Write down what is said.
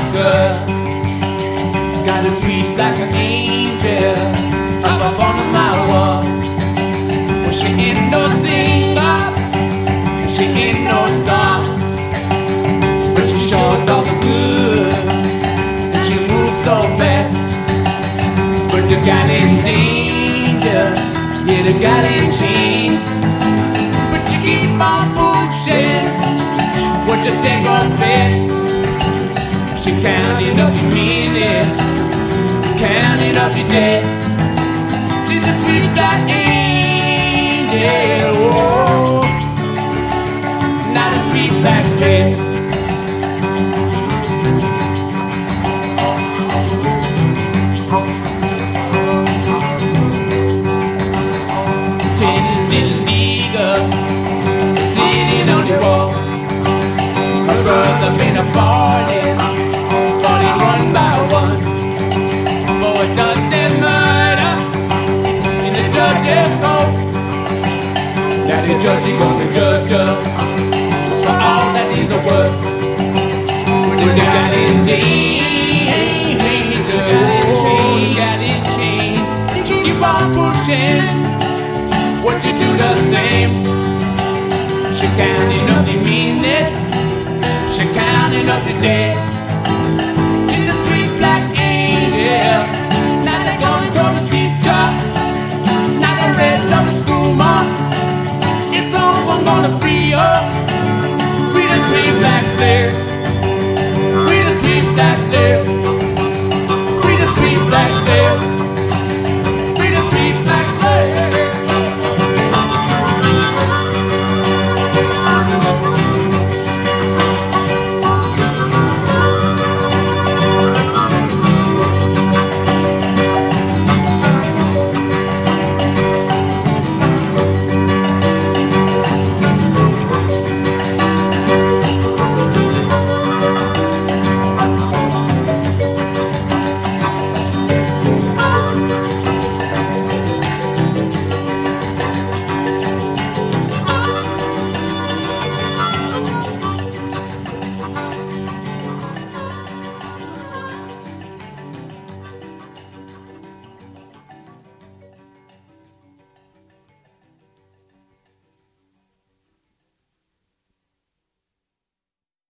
girl, got a sweet like an angel up on my wall. Well, she ain't no singer, she ain't no star, but she sure does the good, and she moves so fast. But the gal in danger, yeah, the gal in chains. But you keep on pushing, what you take on faith. She counting up your minute, counting up your day. She's a sweet like angel, oh, not a sweet like slave. Ten little eagle sitting on the wall. Her brother been a falling one by one. For a done murder in the judge's court. Now the judge is gonna judge her for all that is a worth. When you got in chain, keep on pushing. What you do the same. She counting up the minute, she counting up the day.